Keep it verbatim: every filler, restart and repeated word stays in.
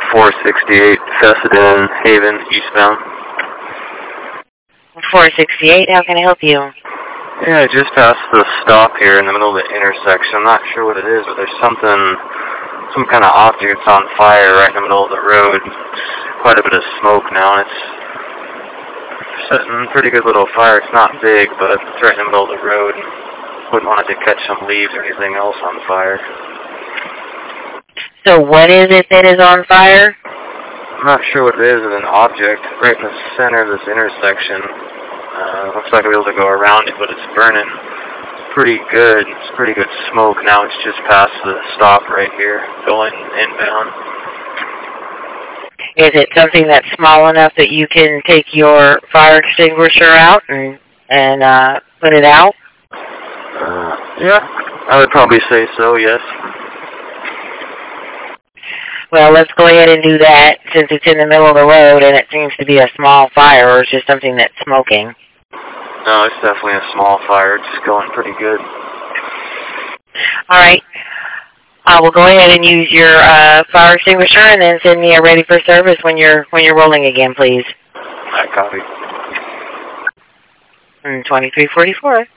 four sixty-eight Fessenden, Haven, eastbound. four sixty-eight, how can I help you? Yeah, I just passed the stop here in the middle of the intersection. I'm not sure what it is, but there's something, some kind of object that's on fire right in the middle of the road. Quite a bit of smoke now, and it's setting a pretty good little fire. It's not big, but it's right in the middle of the road. Wouldn't want it to catch some leaves or anything else on fire. So what is it that is on fire? I'm not sure what it is. It's an object right in the center of this intersection. Uh, looks like I'll be able to go around it, but it's burning pretty good. It's pretty good smoke. Now it's just past the stop right here, going inbound. Is it something that's small enough that you can take your fire extinguisher out and, and uh, put it out? Uh, yeah, I would probably say so, yes. Well, let's go ahead and do that since it's in the middle of the road and it seems to be a small fire, or it's just something that's smoking. No, it's definitely a small fire. It's just going pretty good. All right. I will go ahead and use your uh, fire extinguisher and then send me a ready for service when you're when you're rolling again, please. I copy. twenty-three forty-four.